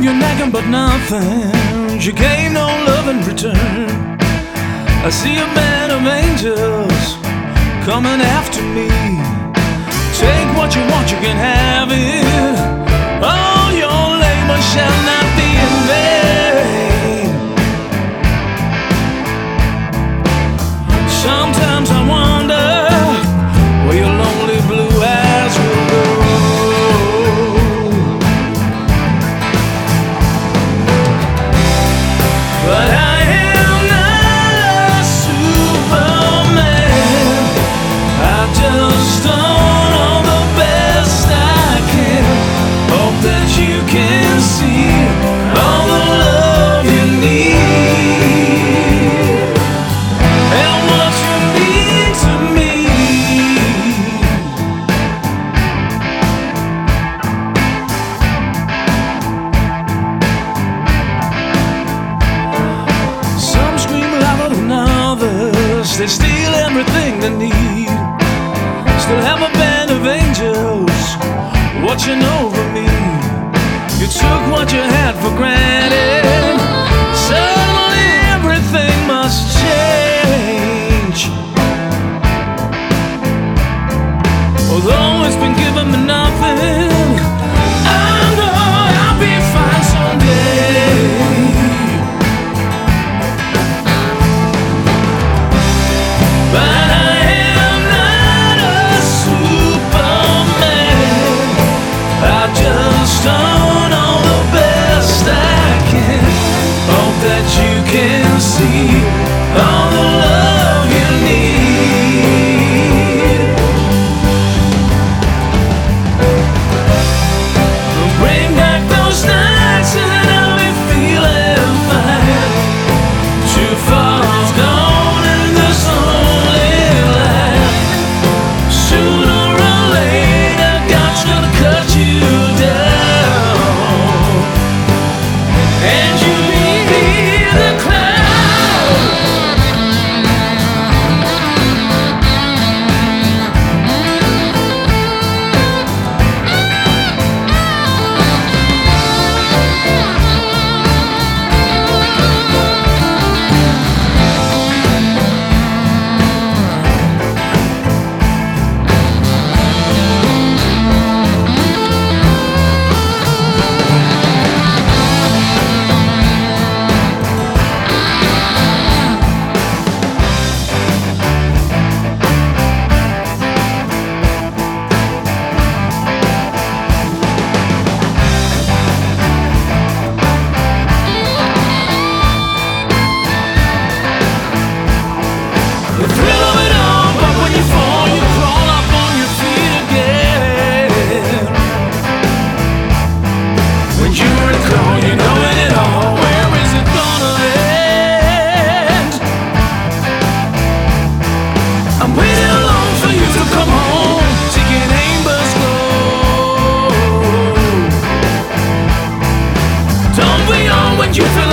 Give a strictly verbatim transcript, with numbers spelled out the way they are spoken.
you're nagging but nothing. She gave no love in return. I see a band of angels coming after me. Take what you want, you can have it. All your labor shall not be in vain. Sometimes I wonder where your lonely blue eyes will go. But I am not a Superman. I just done all the best I can. Hope that you can see all the love you need and what you mean to me. Some scream louder than others. They steal everything they need. Still have a band of angels watching over me. You took what you had for granted. Suddenly everything must change. Although it's been given me nothing, I know I'll be fine someday. But I am not a Superman. I've just done all the best I can. Hope that you can see all the love you need. Bring back those nights and I'll be feeling fine. Too far gone in this lonely life. Sooner or later, God's gonna cut you down, and you'll hear the cloud. The thrill of it all, but when you fall, you crawl up on your feet again. When you recall, you know it all. Where is it gonna end? I'm waiting alone for you to come home, taking aim but slow. Don't we all when you feel